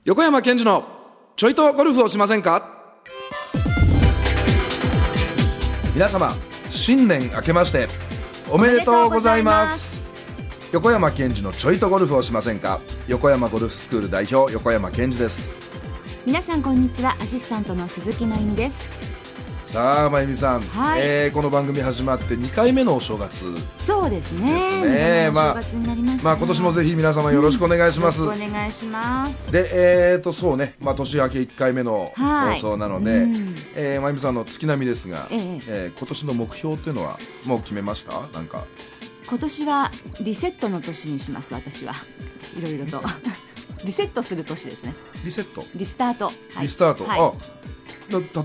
横山健二のちょいとゴルフをしませんか。皆様新年明けましておめでとうございます。横山健二のちょいとゴルフをしませんか。横山ゴルフスクール代表横山健二です。 皆さんこんにちは、アシスタントの鈴木真由美です。 さあ真由美さん、 はい、 この番組始まって2回目のお正月そうですね。お正月になりましたね。 今年もぜひ皆様よろしくお願いします。 よろしくお願いします。 で、そうね、年明け1回目の放送なので、真由美さんの月並みですが、今年の目標というのはもう決めました？なんか今年はリセットの年にします。私はいろいろとリセットする年ですね。 リセット、 リスタート、 リスタート、 はい、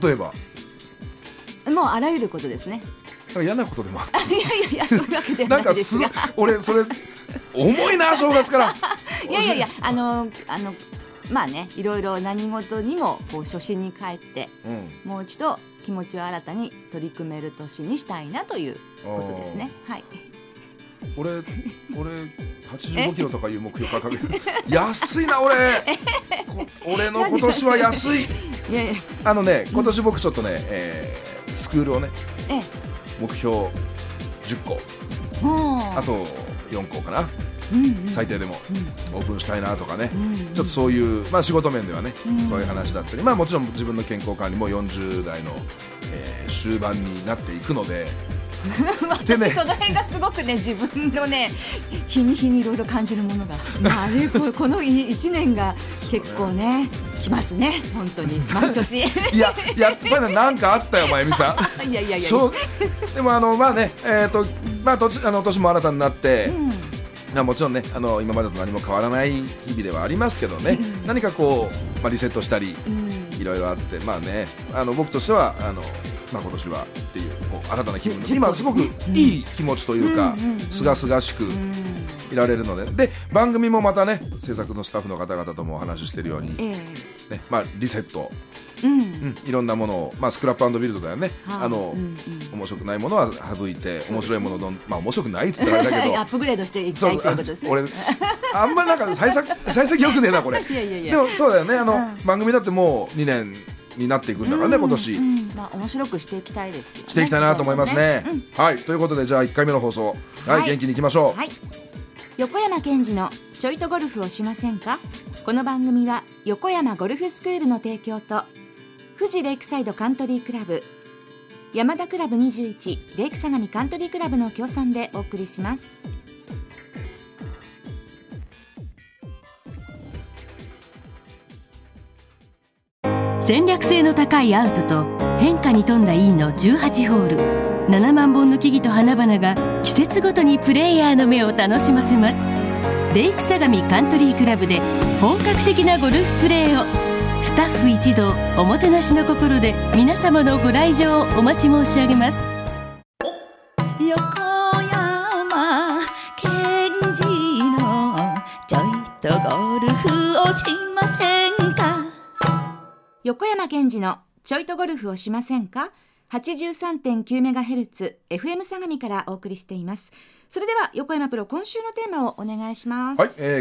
例えばもうあらゆることですね。 なんか嫌なことでもあるいやそういうわけではないですがなんか俺それ重いな正月からいやまあね、いろいろ何事にもこう初心に帰って、もう一度気持ちを新たに取り組める年にしたいなということですね。はい。 俺85キロとかいう目標掲げる安いな俺の今年は安い。 いや今年僕ちょっとね、スクールをね、目標10個あと4個かな、最低でもオープンしたいなとかね、ちょっとそういう、仕事面ではね、そういう話だったり、もちろん自分の健康管理も40代の、終盤になっていくので私その辺がすごくね、自分のね日に日にいろいろ感じるものが、この1年が結構ねきますね、本当に毎年やっぱりなんかあったよ真由美さん。 いやでも年も新たになって、もちろんね今までと何も変わらない日々ではありますけどね、何かこう、リセットしたり、いろいろあって、僕としては今年はっていう、新たな気持ち、今すごくいい気持ちというか、すがすがしくいられるので、番組もまたね、制作のスタッフの方々ともお話ししているように、リセット、いろんなものを、スクラップ&ビルドだよね、面白くないものは省いて、面白いものを面白くないっつったらあれだけどアップグレードしていきたいということですね。 俺あんまりなんか幸先よくねえなこれでもそうだよね、番組だってもう2年になっていくんだからね、今年、 面白くしていきたいですよね。 していきたいなと思いますね。はい、ということでじゃあ1回目の放送、元気にいきましょう。 横山健二のちょいとゴルフをしませんか。この番組は横山ゴルフスクールの提供と富士レイクサイドカントリークラブ、山田クラブ21レイク相模カントリークラブの協賛でお送りします。 戦略性の高いアウトと変化に富んだインの18ホール、7万本の木々と花々が季節ごとにプレイヤーの目を楽しませます。レイク相模カントリークラブで本格的なゴルフプレーを、スタッフ一同おもてなしの心で皆様のご来場をお待ち申し上げます。 横山健二のちょいとゴルフをしませんか。 横山健二のちょいとゴルフをしませんか。 83.9MHz FM 相模からお送りしています。それでは横山プロ、今週のテーマをお願いします。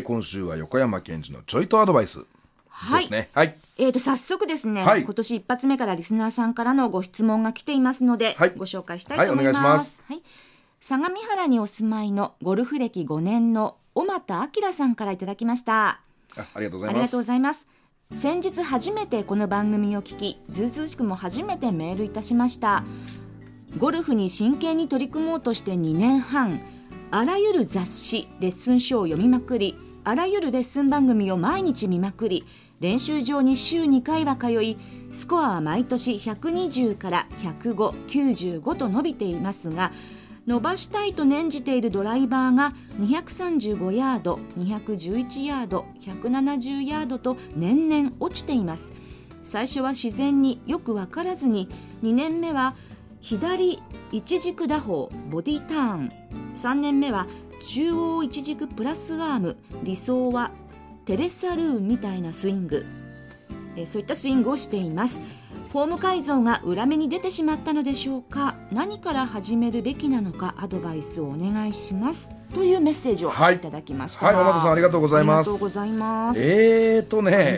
今週は横山健二のちょいとアドバイスですね。 早速ですね、今年一発目からリスナーさんからのご質問が来ていますので、ご紹介したいと思います。 お願いします。 相模原にお住まいのゴルフ歴5年の小俣明さんからいただきました。 ありがとうございます。 ありがとうございます。先日初めてこの番組を聞き、ずうずうしくも初めてメールいたしました。ゴルフに真剣に取り組もうとして2年半、あらゆる雑誌レッスン書を読みまくり、あらゆるレッスン番組を毎日見まくり、練習場に週2回は通い、スコアは毎年120から105、95と伸びていますが、伸ばしたいと念じているドライバーが235ヤード、211ヤード、170ヤードと年々落ちています。最初は自然によく分からずに、2年目は左一軸打法ボディターン、3年目は中央一軸プラスアーム、理想はテレサルーンみたいなスイング、そういったスイングをしています。フォーム改造が裏目に出てしまったのでしょうか。何から始めるべきなのかアドバイスをお願いします。 というメッセージをいただきました。 はい、天田さんありがとうございます。 ありがとうございます。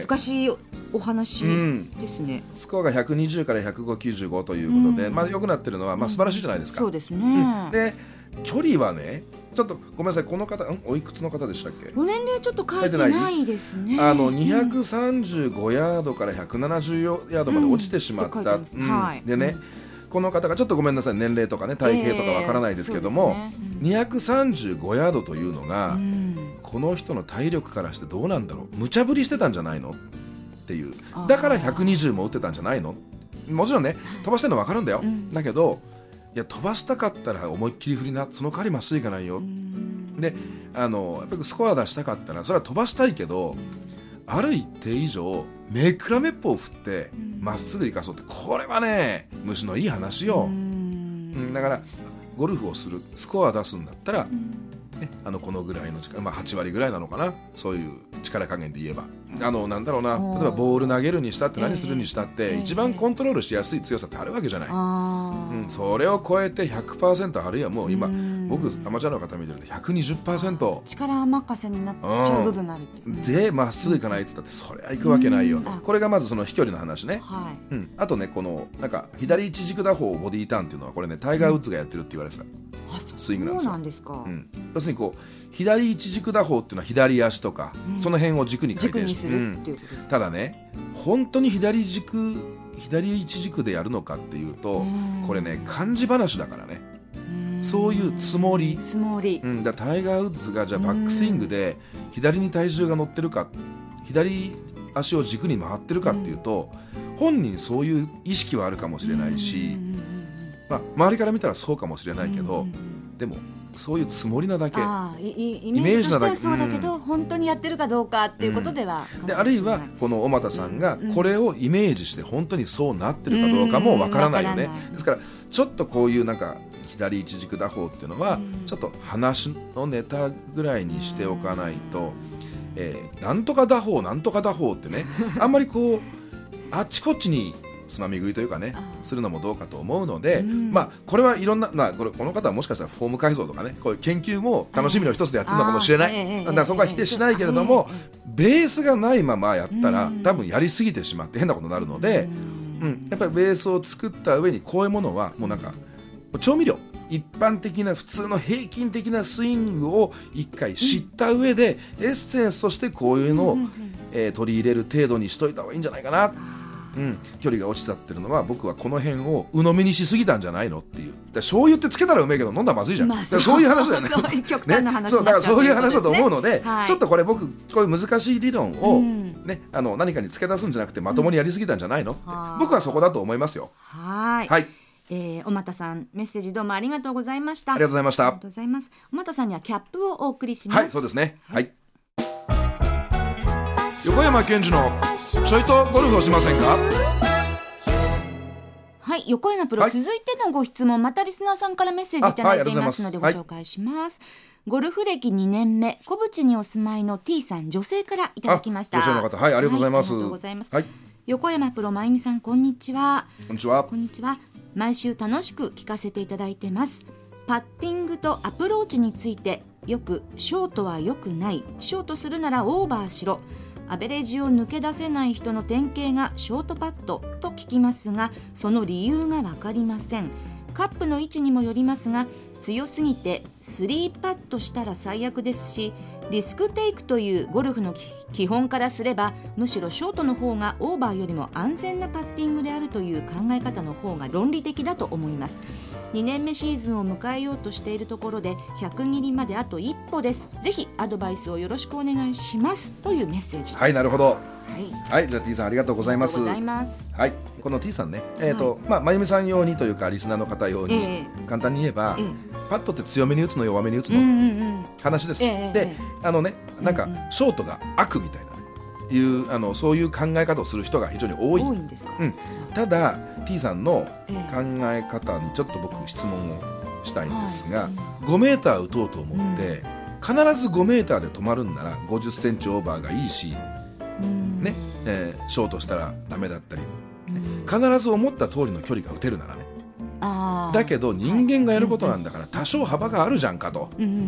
難しいお話ですね。 スコアが120から105、95ということで、良くなってるのは素晴らしいじゃないですか。 そうですね。 で距離はね、ちょっとごめんなさい、この方おいくつの方でしたっけ？ お年齢ちょっと書いてないですね。 235ヤードから170ヤードまで落ちてしまった、でね、この方がちょっとごめんなさい、年齢とかね体型とかわからないですけども、235ヤードというのが、この人の体力からしてどうなんだろう、無茶ぶりしてたんじゃないのっていう、だから120も打ってたんじゃないの。もちろんね飛ばしてるの分かるんだよ、だけどいや飛ばしたかったら思いっきり振りな、その代わりまっすぐいかないよ。でやっぱりスコア出したかったらそれは飛ばしたいけど、ある一定以上めくらめっぽを振ってまっすぐいかそうって、これはね虫のいい話よ。だからゴルフをする、スコア出すんだったら、このぐらいの力、8割ぐらいなのかな、そういう力加減で言えば、なんだろうな、例えばボール投げるにしたって何するにしたって、一番コントロールしやすい強さってあるわけじゃない。それを超えて 100%、 あるいはもう今、僕アマチュアの方見てると 120% 力任せになっちゃう部分があるでまっすぐ行かないって言ったって、それは行くわけないよ。これがまずその飛距離の話ね。あとね、このなんか左一軸打法ボディーターンっていうのは、これねタイガー・ウッズがやってるって言われてたスイングなんですよ。 そうなんですか。 要するにこう左一軸打法っていうのは左足とか、その辺を軸に回転してるっていうことです。ただね、本当に左一軸でやるのかっていうと、これね漢字話だからね。そういうつもり、だタイガー・ウッズがじゃあバックスイングで左に体重が乗ってるか、左足を軸に回ってるかっていうと、本人そういう意識はあるかもしれないし、周りから見たらそうかもしれないけど、でもそういうつもりなだけ、 イメージとしてはそうだけど、本当にやってるかどうかっていうことでは、 であるいはこの小俣さんがこれをイメージして本当にそうなってるかどうかもわからないよね。ですからちょっとこういうなんか左一軸打法っていうのは、ちょっと話のネタぐらいにしておかないと、なんとか打法なんとか打法ってねあんまりこうあっちこっちにつまみ食いというかねするのもどうかと思うので、これはいろんな、この方はもしかしたらフォーム改造とかね、こういう研究も楽しみの一つでやってるのかもしれない。だからそこは否定しないけれども、ベースがないままやったら多分やりすぎてしまって変なことになるので、やっぱりベースを作った上にこういうものはもうなんか調味料、一般的な普通の平均的なスイングを一回知った上で、エッセンスとしてこういうのを、取り入れる程度にしといた方がいいんじゃないかな。距離が落ちちゃってるのは、僕はこの辺を鵜呑みにしすぎたんじゃないのっていう。醤油ってつけたらうめえけど飲んだらまずいじゃん、そういう話だよね。 そういう極端な話になっちゃう、 だからそういう話だと思うので、ちょっとこれ僕こういう難しい理論を、何かに付け出すんじゃなくてまともにやりすぎたんじゃないのって、僕はそこだと思いますよ。 はい、小俣さん、メッセージどうもありがとうございました。 ありがとうございました。 ありがとうございます。小俣さんにはキャップをお送りします。 はい、そうですね。横山健二のちょいとゴルフをしませんか。 はい、横山プロ、続いてのご質問、またリスナーさんからメッセージいただいていますのでご紹介します。ゴルフ歴2年目、小淵にお住まいの T さん、女性からいただきました。 女性の方、ありがとうございます。 ありがとうございます。横山プロ、まゆみさん、こんにちは。 こんにちは。 こんにちは。毎週楽しく聞かせていただいてます。パッティングとアプローチについて、よくショートは良くない、ショートするならオーバーしろ、アベレージを抜け出せない人の典型がショートパットと聞きますが、その理由が分かりません。カップの位置にもよりますが、強すぎて3パットしたら最悪ですし、リスクテイクというゴルフの基本からすれば、むしろショートの方がオーバーよりも安全なパッティングであるという考え方の方が論理的だと思います。2年目シーズンを迎えようとしているところで、100切りまであと一歩です。ぜひアドバイスをよろしくお願いします、というメッセージです。 はい、なるほど。はい、じゃあ T さんありがとうございます。 はい、 この T さんね、まゆみさん用にというかリスナーの方用に、簡単に言えば、パットって強めに打つの弱めに打つの、話です。で、なんかショートが悪みたいなそういう考え方をする人が非常に多いんですか。 ただ T さんの考え方にちょっと僕質問をしたいんですが、5メーター打とうと思って、必ず5メーターで止まるんなら50センチオーバーがいいし、ショートしたらダメだったり、必ず思った通りの距離が打てるならね。だけど人間がやることなんだから多少幅があるじゃんかと。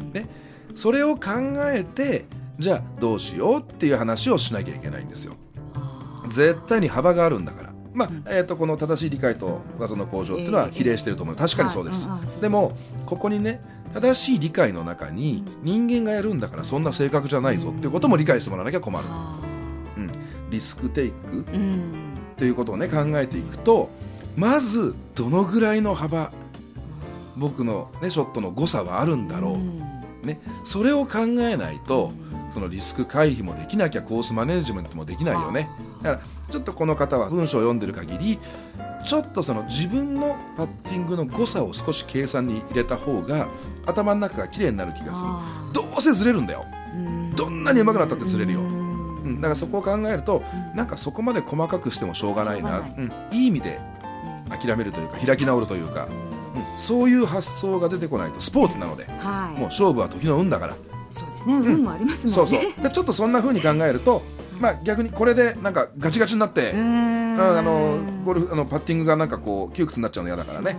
ね、それを考えてじゃあどうしようっていう話をしなきゃいけないんですよ。絶対に幅があるんだから、この正しい理解と技の向上っていうのは比例してると思う。確かにそうです、でもここにね、正しい理解の中に人間がやるんだからそんな正確じゃないぞっていうことも理解してもらわなきゃ困る、リスクテイクということをね考えていくと、まずどのぐらいの幅、僕の、ね、ショットの誤差はあるんだろう、ね、それを考えないとそのリスク回避もできなきゃコースマネジメントもできないよね。だからちょっとこの方は文章を読んでる限りちょっとその自分のパッティングの誤差を少し計算に入れた方が頭の中が綺麗になる気がする。どうせずれるんだよ、どんなに上手くなったってずれるよ、だからそこを考えるとなんかそこまで細かくしてもしょうがないな、いい意味で諦めるというか開き直るというか、そういう発想が出てこないと。スポーツなので、もう勝負は時の運だから。 そうですね、運もありますもんね。 そうでちょっとそんな風に考えると、逆にこれでなんかガチガチになってゴルフパッティングがなんかこう窮屈になっちゃうの嫌だからね。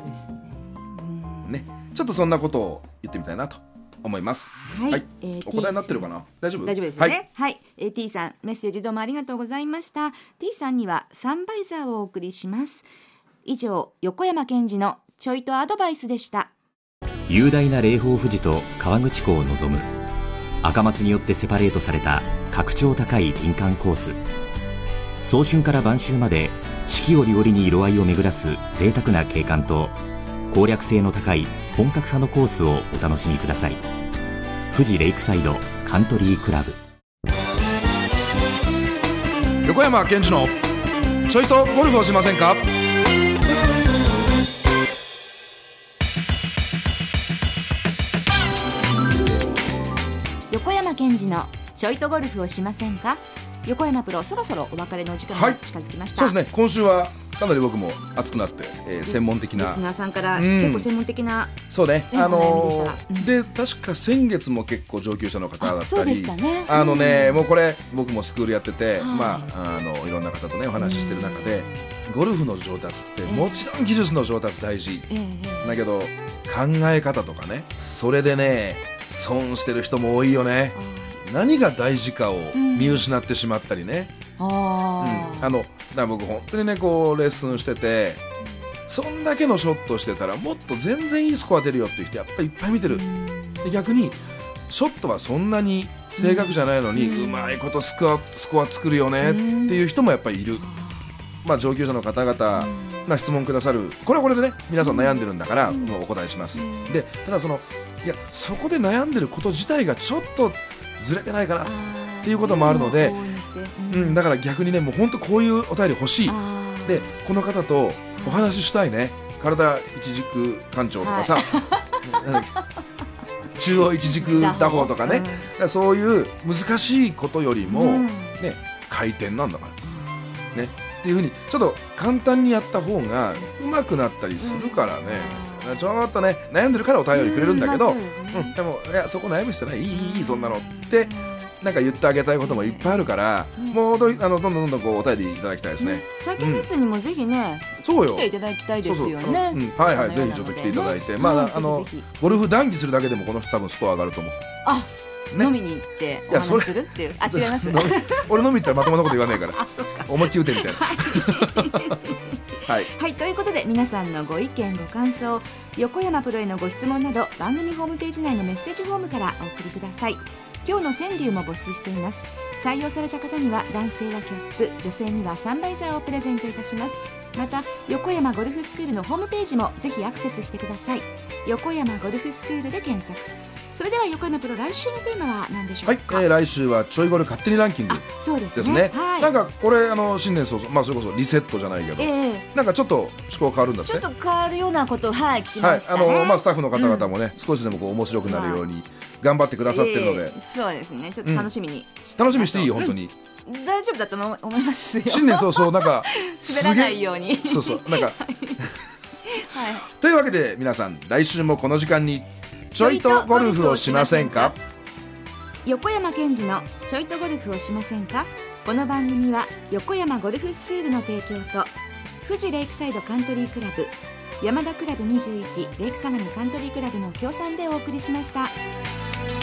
ちょっとそんなことを言ってみたいなと思います。お答えになってるかな。大丈夫？ 大丈夫ですね。T さん、メッセージどうもありがとうございました。 T さんにはサンバイザーをお送りします。以上、横山健二のちょいとアドバイスでした。 雄大な霊峰富士と河口湖を望む赤松によってセパレートされた格調高い林間コース。早春から晩秋まで四季折々に色合いを巡らす贅沢な景観と攻略性の高い本格派のコースをお楽しみください。富士レイクサイドカントリークラブ。 横山健二のちょいとゴルフをしませんか。 横山健二のちょいとゴルフをしませんか。横山プロ、そろそろお別れの時間が近づきました。 そうですね、今週はかなり僕も熱くなって、専門的なリスナーさんから結構専門的な、 そうね、で確か先月も結構上級者の方だったり、 そうでしたね、 もうこれ僕もスクールやってて、いろんな方とねお話ししてる中で、ゴルフの上達ってもちろん技術の上達大事、だけど考え方とかね、それでね損してる人も多いよね。何が大事かを見失ってしまったりね。だから僕本当にねこうレッスンしてて、そんだけのショットしてたらもっと全然いいスコア出るよっていう人やっぱりいっぱい見てる。で逆にショットはそんなに正確じゃないのに、うまいことスコア作るよねっていう人もやっぱりいる。上級者の方々が質問くださる、これはこれでね皆さん悩んでるんだからもうお答えします。でただそこで悩んでること自体がちょっとずれてないかなっていうこともあるので、だから逆にねもう本当こういうお便り欲しい。でこの方とお話ししたいね。体一軸干潮とかさ、中央一軸打法とかね、そういう難しいことよりも、回転なんだからねっていう風にちょっと簡単にやった方が上手くなったりするからね、ちょっとね悩んでるからお便りくれるんだけど、でもそこ悩む必要ない、いいそんなのってなんか言ってあげたいこともいっぱいあるから、もうどんどんこうお便りいただきたいですね。 体験レッスンにもぜひね、来ていただきたいですよね。 ぜひちょっと来ていただいて、ゴルフ談義するだけでもこの人多分スコア上がると思う。 飲みに行ってお話しするっていう、違います俺飲み行ったらまともなこと言わないから思いっきり打てみたいなはい、 ということで皆さんのご意見ご感想、横山プロへのご質問など番組ホームページ内のメッセージフォームからお送りください。今日の川柳も募集しています。採用された方には男性はキャップ、女性にはサンバイザーをプレゼントいたします。また横山ゴルフスクールのホームページもぜひアクセスしてください。横山ゴルフスクールで検索。それでは横山プロ、来週のテーマは何でしょうか。 来週はちょいゴル勝手にランキングですね。なんかこれ新年早々、それこそリセットじゃないけど、なんかちょっと思考変わるんだって。 ちょっと変わるようなことを聞きましたね。 スタッフの方々もね、少しでもこう面白くなるように頑張ってくださってるので、 そうですね、ちょっと楽しみにしていいよ本当に。 大丈夫だと思いますよ。 新年早々なんか滑らないようになんかというわけで皆さん、来週もこの時間にちょいとゴルフをしませんか。 横山健二のちょいとゴルフをしませんか。この番組は横山ゴルフスクールの提供と富士レイクサイドカントリークラブ、 山田クラブ21レイク相模カントリークラブの協賛でお送りしました。